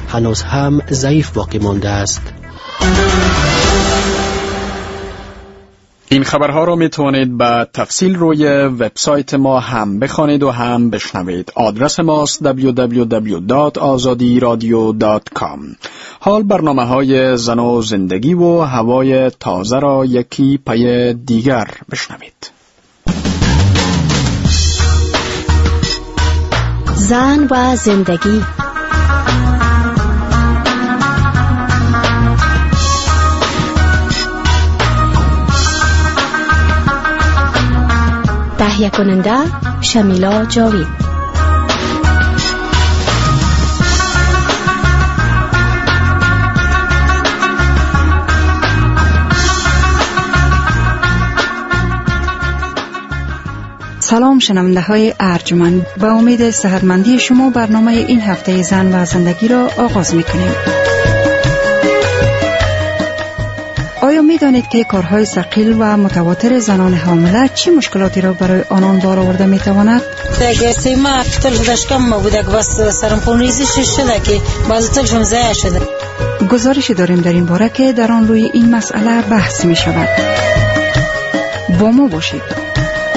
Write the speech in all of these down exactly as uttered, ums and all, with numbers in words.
هنوز هم ضعیف باقی مانده است. این خبرها را می توانید به تفصیل روی وبسایت ما هم بخوانید و هم بشنوید. آدرس ماست دبلیو دبلیو دبلیو دات آزادی رادیو دات کام. حال برنامه های زن و زندگی و هوای تازه را یکی پی دیگر بشنوید. زن و زندگی. تهیه کننده شمیلا جاوید. سلام شنونده های ارجمند، به امید صحتمندی شما برنامه این هفته زن و زندگی را آغاز می کنیم. آیا می دانید که کارهای ثقیل و متواتر زنان حامله چی مشکلاتی را برای آنان بار آورده می تواند؟ دیگه سیما تل داشکم ما بوده که بس سرم خون ریزی شده که باز تلشم ضایع شده. گزارشی داریم در این باره که در آن روی این مسئله بحث می شود. با ما باشید.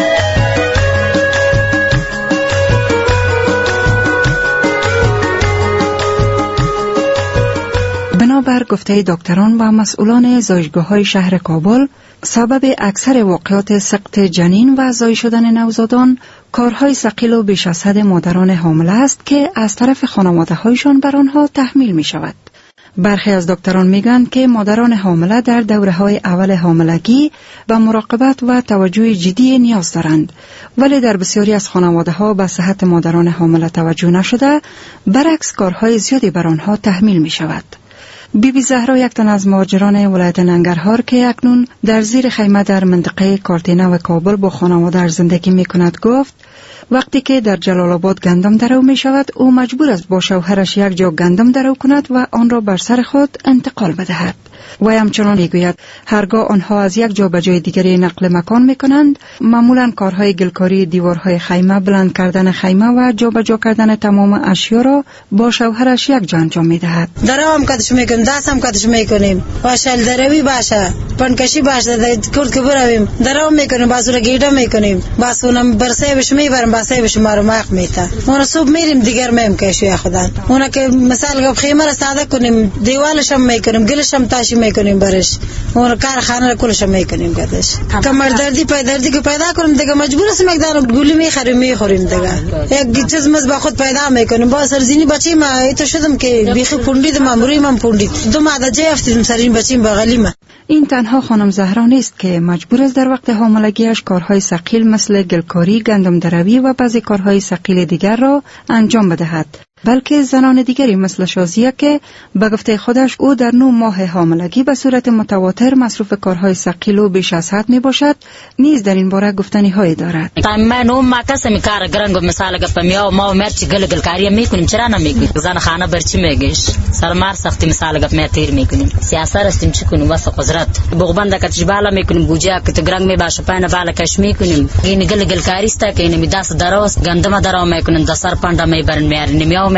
بر گفته دکتران و مسئولان زایشگاه‌های شهر کابل، سبب اکثر واقعات سقط جنین و زای شدن نوزادان کارهای ثقیل و بیش از حد مادران حامله است که از طرف خانواده‌هایشان بر آنها تحمیل می شود. برخی از دکتران میگن که مادران حامله در دوره‌های اول حاملگی به مراقبت و توجه جدی نیاز دارند، ولی در بسیاری از خانواده‌ها به صحت مادران حامله توجه نشده، برعکس کارهای زیادی بر آنها تحمیل می شود. بی بی زهرا، یک تن از مهاجران ولایت ننگرهار که اکنون در زیر خیمه در منطقه کارتینه و کابل با خانواده زندگی می کند، گفت وقتی که در جلال آباد گندم درو می شود، او مجبور است با شوهرش یک جا گندم درو کند و آن را بر سر خود انتقال بدهد. و همچنان می گوید هرگاه آنها از یک جا به جای دیگری نقل مکان می کنند، معمولا کارهای گلکاری دیوارهای خیمه، بلند کردن خیمه و جا به جا کردن تمام اشیا را با شوهرش یک جا انجام می دهد. درام کدش می کنیم، دست هم کدش می کنیم، واشل دروی باشه، پنکشی باشه، کرد که برویم درام می کنیم، بازو را گیده می کنیم، باسونم برسه بش می برم، باسه بش ما رو ماق میته. اون صبح میریم دیگر میم کشی خدا. اون که مثال گپ خیمه را ساده کنیم، دیوالش هم می کنیم، گلش هم تاشی میکنیم برش، اون کارخانه رو کلش میکنیم کدش. کمر دردی پای دردی که پیدا کنیم دیگه مجبور هستیم یک دانه گولی میخریم میخوریم دیگه. یک چیز مز با خود پیدا میکنیم. با سرزینی بچی ما ایت شدم که بیخی پوندید ماموری من پوندید دو ماده جای افتیم سرین بچیم بغلی ما. این تنها خانم زهرا نیست که مجبور است در وقت حاملگیش کارهای ثقیل مثل گلکاری، گندم دروی و بعضی کارهای ثقیل دیگر را انجام بدهد، بلکه زنان دیگری مثل شازیه که به گفته خودش او در نه ماه حاملگی به صورت متواتر مصروف کارهای ثقیل و بیش از حد می باشد، نیز در این باره گفتنی هایی دارد. من اون ما کسی کار گرنگ مثال گفتم یا ما مرچ گل گلکاری میکنیم، چرا نمیکنیم؟ زن خانه برچی میگیش سرمار سختی مثال گفت میتیر میکنیم، سیاست استیم چی کنیم واسه قدرت بغبنده کتش بالا میکنیم، گوجه کت گرنگ می باشه پایین بالا کش میکنیم. این گل گلکاری است که این می دست دراست گندم درام میکنیم، دسر پنده میبرن میاریم.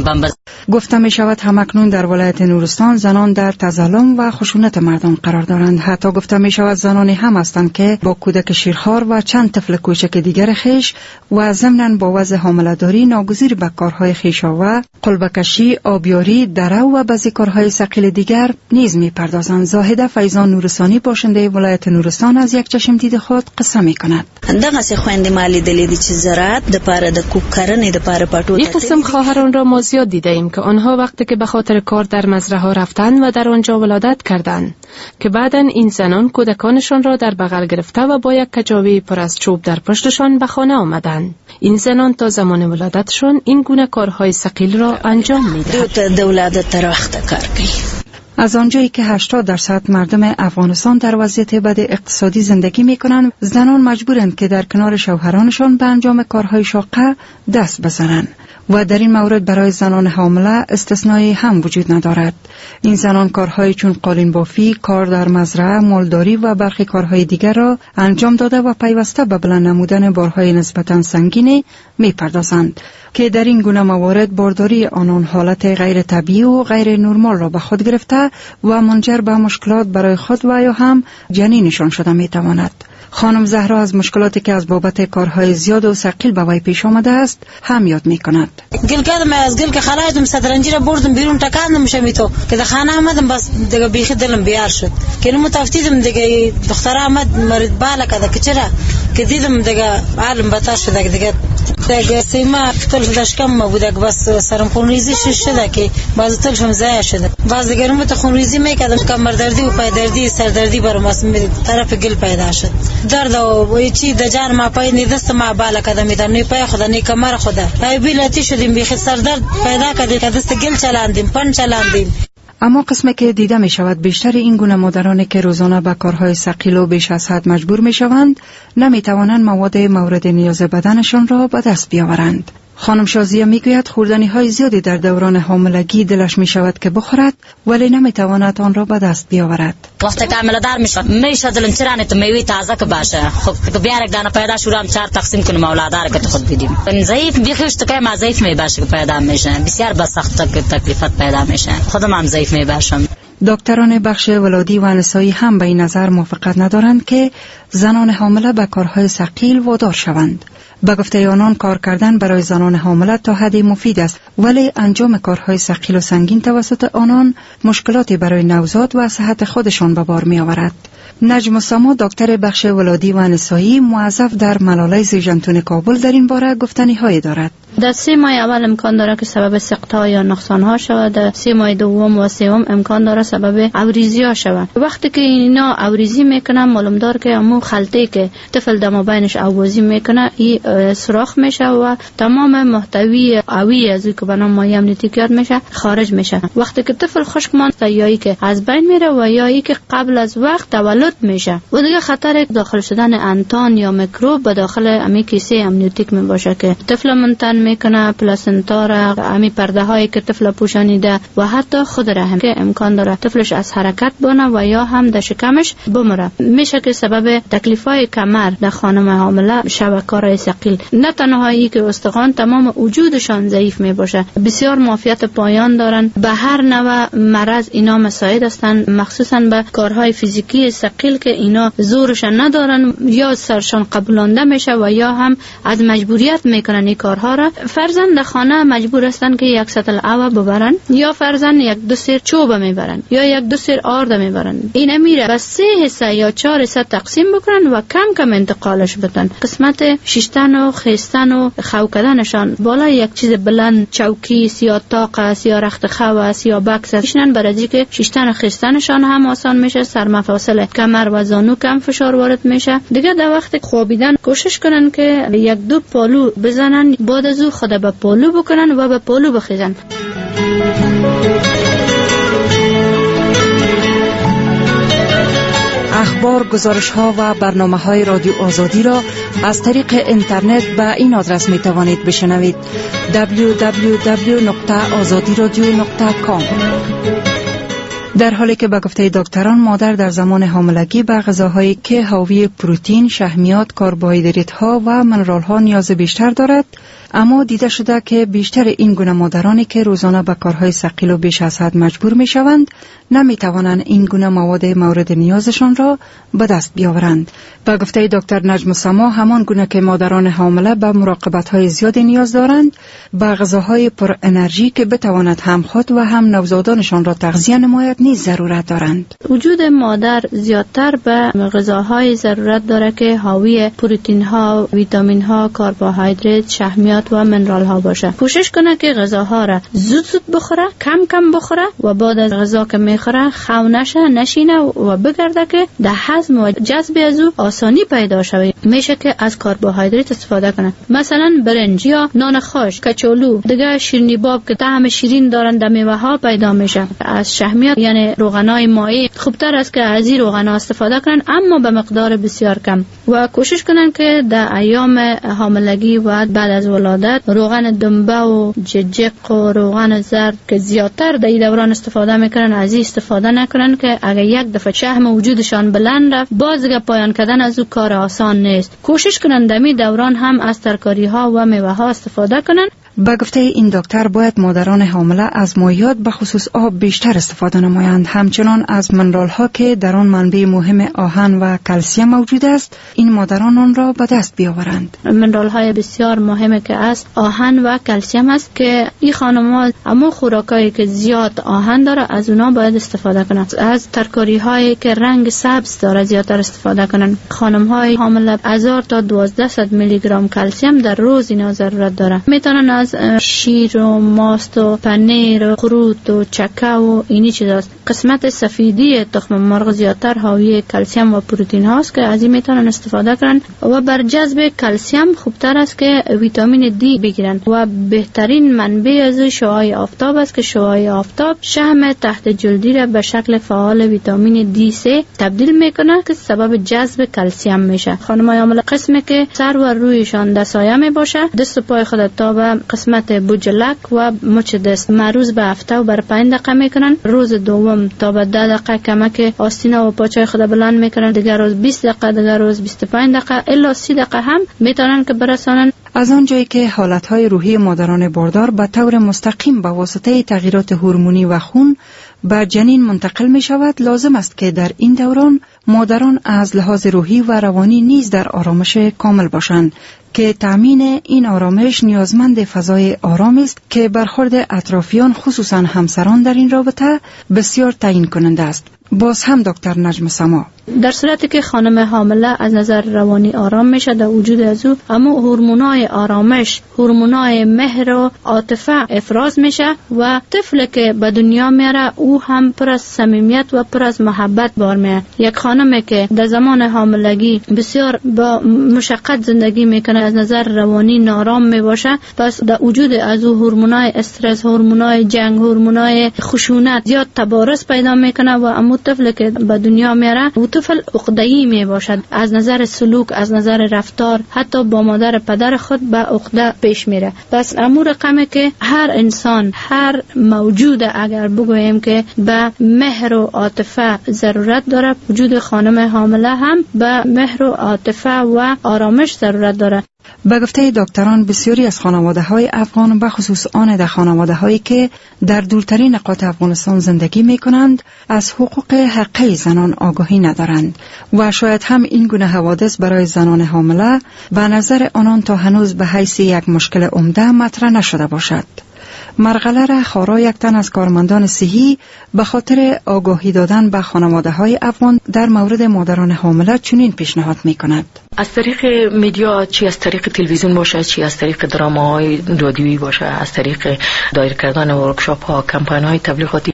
گفته می شود همکنون در ولایت نورستان زنان در تظلم و خشونت مردم قرار دارند. حتی گفته می شود زنانی هم هستند که با کودک شیرخوار و چند طفل کوچک دیگر خیش و ضمناً با وضع حامله‌داری ناگزیر به کارهای خیشاوه، قلبکشی، آبیاری، درو و بعضی کارهای ثقیل دیگر نیز می پردازند. زاهده فیضان نورستانی باشنده ولایت نورستان از یک چشم دید خود قصه می کند. دغه څه خويندې مالی دلی چې زراعت د پاره د کوک کرنې د پاره پټو. یک قسم خواهران را ما زیاد دیده ایم که آنها وقتی که به خاطر کار در مزرعه ها رفتند و در آنجا ولادت کردند که بعداً این زنان کودکانشان را در بغل گرفته و با یک کجاوه پر از چوب در پشتشان به خانه آمدند. این زنان تا زمان ولادتشان این گونه کارهای ثقیل را انجام می‌دهند. د ولادت تر وخت کار کوي. از آنجایی که هشتاد درصد مردم افغانستان در وضعیت بد اقتصادی زندگی می کنند، زنان مجبورند که در کنار شوهرانشان به انجام کارهای شاقه دست بزنند و در این مورد برای زنان حامله استثنایی هم وجود ندارد. این زنان کارهای چون قالین بافی، کار در مزرعه، مالداری و برخی کارهای دیگر را انجام داده و پیوسته به بلند نمودن بارهای نسبتاً سنگینی می پردازند. که در این گونه موارد بارداری آنان حالت غیر طبیعی و غیر نرمال را به خود گرفته و منجر به مشکلات برای خود و یا هم جنینشان شده می تواند. خانم زهرا از مشکلاتی که از بابت کارهای زیاد و ثقیل به وی پیش آمده است هم یاد می کند. گل کردم از گل که خلاصم سترنجی را بردم بیرون تکاندم شمی تو که در خانه آمدم بس دیگه بیخی دلم بیار شد که نمو تفتیدم دیگه دختر آمد مرد بالا کده که چرا که دیدم دیگه عالم بتا شده دیگه دیگه سیما تلف داشکم ما بوده که بس سرم خونریزی شده که باز تلفم ضایع شده باز دیگه نمو خونریزی میکردم کمر دردی و پای دردی سر دردی برام از طرف گل پیدا شد درد و چی د جان ما پای نه دست ما بالا کده میدم نه پای خدا نه کمر خدا پای بیلتی شدیم بیخ سر درد پیدا کده که دست گل چلاندیم پن چلاندیم. اما قسمه که دیده می شود بیشتر این گونه مادرانی که روزانه به کارهای ثقیل و بیش از حد مجبور می شوند نمی توانند مواد مورد نیاز بدنشان را به دست بیاورند. خانم شازیه می گوید خوردنی های زیادی در دوران حاملگی دلش می شود که بخورد ولی نمی تواند آن را به دست بیاورد. وقتی که حامله دار میشه میشه دلم چرا نه تو میوه تازه که باشه خب بیار یک دانه پیدا شورام چهار تقسیم کنیم اولادار که خود بدیم. این ضعیف بیخیشت که ما ضعیف می باشه که پیدا میشه بسیار با سخت تکلیفات پیدا میشه خودم هم ضعیف می باشم. دکتران بخش ولادی و نسایی هم به این نظر موافقت ندارند که زنان حامله به کارهای ثقیل وادار شوند. به گفته آنان کار کردن برای زنان حامله تا حدی مفید است ولی انجام کارهای ثقیل و سنگین توسط آنان مشکلاتی برای نوزاد و صحت خودشان به بار می آورد. نجم سما دکتر بخش ولادی و نسایی موظف در ملاله زیجنتون کابل در این باره گفتنی هایی دارد. در سه ماه اول امکان داره که سبب سقط‌ها یا نقصان‌ها شود، در سه ماه دوم و سوم امکان داره سبب اوریزی‌ها شود. وقتی که اینا اوریزی میکنن معلوم دار که همون خلطه که طفل دم بینش اوازی میکنه این سوراخ میشه و تمام محتوی اوی از که به نام مایع امنیتیات میشه خارج میشه. وقتی که طفل خشک مانده یا که از بین میره و یا که قبل از وقت تولد میشه و دیگه خطر داخل شدن انتان یا میکروب به داخل امی کیسه امنیوتیک می باشه که طفل منتن میکنه، پلاسنتا را، امی پرده هایی که طفل پوشانیده و حتی خود رحم که امکان داره طفلش از حرکت بانه و یا هم در شکمش بمره. میشه که سبب تکلیفای کمر در خانم حامله شب کارهای ثقیل. نه تنها ای که استخوان تمام وجودشان ضعیف می باشه، بسیار معافیت پایان دارن، به هر نوع مرض اینا مساعد هستند، مخصوصا به کارهای فیزیکی ثقیل که اینا زورشان ندارن یا سرشان قبولانده میشه و یا هم از مجبوریت میکنن این کارها را. فرزند در خانه مجبور هستن که یک سطل آب ببرن یا فرزند یک دو سیر چوب میبرن یا یک دو سیر آرد میبرن. این میره بس سه حصه یا چهار حصه تقسیم بکنن و کم کم انتقالش بدن. قسمت شیشتن و خیستن و خو کردنشان بالا یک چیز بلند، چوکی یا تاق است یا رخت خو است یا بکس است، برای که شیشتن و خیستنشان هم آسان میشه، سر مفاصل کمر و زانو کم فشار وارد میشه. دیگه در وقت خوابیدن کوشش کنن که یک دو پالو بزنن، بعد از او خود به پالو بکنن و به پالو بخیزن. اخبار، گزارش ها و برنامه های رادیو آزادی را از طریق اینترنت به این آدرس می توانید بشنوید: دبلیو دبلیو دبلیو دات آزادی رادیو دات کام. در حالی که به گفته دکتران مادر در زمان حاملگی به غذاهایی که حاوی پروتئین، شحمیات، کربوهیدرات ها و منرال ها نیاز بیشتر دارد، اما دیده شده که بیشتر این گونه مادرانی که روزانه به کارهای ثقیل و بیش از حد مجبور می شوند نمی توانند این گونه مواد مورد نیازشان را به دست بیاورند. به گفته دکتر نجم سما همان گونه که مادران حامله به مراقبت های زیادی نیاز دارند، به غذاهای پر انرژی که بتواند هم خود و هم نوزادانشان را تغذیه نماید نیز ضرورت دارند. وجود مادر زیادتر به غذاهای ضرورت داره که حاوی پروتئین ها، ویتامین ها، کربوهیدرات، شحمیات و منرال ها باشه. کوشش کنه که غذاها را زود زود بخوره، کم کم بخوره و بعد از غذا که میخوره خو نشه، نشینه و بگرده که در هضم و جذب از او آسانی پیدا شود. میشه که از کربوهیدرات استفاده کنه، مثلا برنج یا نان خشک، کچالو، دیگه شیرینی باب که طعم شیرین دارن در میوه ها پیدا میشه. از شحمیات یعنی روغنای مائع خوبتر است که از این روغنا استفاده کنن، اما به مقدار بسیار کم. و کوشش کنن که در ایام حاملگی و بعد از ولادت روغن دنبه و ججق و روغن زرد که زیادتر در این دوران استفاده میکنن از این استفاده نکنن که اگر یک دفعه شحم وجودشان بلند رفت باز دیگه پایان کردن از او کار آسان نیست. کوشش کنن در این دوران هم از ترکاری ها و میوه ها استفاده کنن. به گفته این دکتر باید مادران حامله از مایعات به خصوص آب بیشتر استفاده نمایند، همچنان از منرال ها که در آن منبع مهم آهن و کلسیم موجود است این مادران آن را به دست بیاورند. منرال های بسیار مهمی که است آهن و کلسیم است که این خانم‌ها اما خوراکایی که زیاد آهن داره از اونا باید استفاده کنند. از ترکاری هایی که رنگ سبز داره زیادتر استفاده کنند. خانم های حامله هزار تا دوازده صد میلی گرم کلسیم در روز اینا ضرورت داره. میتونن از شیر و ماست و پنیر و قروت و چکه و اینی چیزاست. قسمت سفیدی تخم مرغ زیادتر حاوی کلسیم و پروتئین هاست که از این میتونن استفاده کنن و بر جذب کلسیم خوبتر است که ویتامین دی بگیرن و بهترین منبع از شعاع آفتاب است که شعاع آفتاب شحم تحت جلدی را به شکل فعال ویتامین دی سه تبدیل میکنه که سبب جذب کلسیم میشه. خانم‌های حامله قسمی که سر و رویشان دستایه می باشه دست و پای خود تا به قسمت بوجلک و مچ دست مروز به هفته و بر پنج دقیقه میکنن. روز دوم تا به ده دقیقه کمک آستینا و پاچای خود بلند میکنن. دیگر روز بیست دقیقه، دیگر روز بیست و پنج دقیقه الا سی دقیقه هم میتونن که برسانن. از آنجایی که حالتهای روحی مادران باردار به طور مستقیم به واسطه تغییرات هورمونی و خون به جنین منتقل می شود، لازم است که در این دوران مادران از لحاظ روحی و روانی نیز در آرامش کامل باشند که تأمین این آرامش نیازمند فضای آرام است که برخورد اطرافیان خصوصا همسران در این رابطه بسیار تعیین کننده است. باز هم دکتر نجم سما: در صورتی که خانم حامله از نظر روانی آرام میشه در وجود از او اما هورمونای آرامش، هورمونای مهر و عاطفه افراز میشه و طفل که به دنیا میاره او هم پر از صمیمیت و پر از محبت بار میاد. یک خانمی که در زمان حاملگی بسیار با مشقت زندگی میکنه از نظر روانی نارام میباشه، پس در وجود از او هورمونای استرس، هورمونای جنگ، هورمونای خشونت زیاد تبارز پیدا میکنه و اما طفل که به دنیا میاره او طفل عقده‌ای می باشد از نظر سلوک، از نظر رفتار، حتی با مادر پدر خود به عقده پیش میره. پس امور رقمی که هر انسان، هر موجود اگر بگوییم که به مهر و عاطفه ضرورت داره، وجود خانم حامله هم به مهر و عاطفه و آرامش ضرورت داره. به گفته دکتران بسیاری از خانواده‌های افغان به خصوص آن در خانواده‌هایی که در دورترین نقاط افغانستان زندگی می‌کنند از حقوق حقیقی زنان آگاهی ندارند و شاید هم این گونه حوادث برای زنان حامله به نظر آنان تا هنوز به حیث یک مشکل عمده مطرح نشده باشد. مرغله را خارا یک تن از کارمندان صحی به خاطر آگاهی دادن به خانواده‌های افغان در مورد مادران حامله چنین پیشنهاد می‌کند: از طریق میدیا، چی از طریق تلویزیون باشه، چی از طریق دراماهای رادیویی باشه، از طریق دایر کردن ورکشاپ ها، کمپاین های تبلیغاتی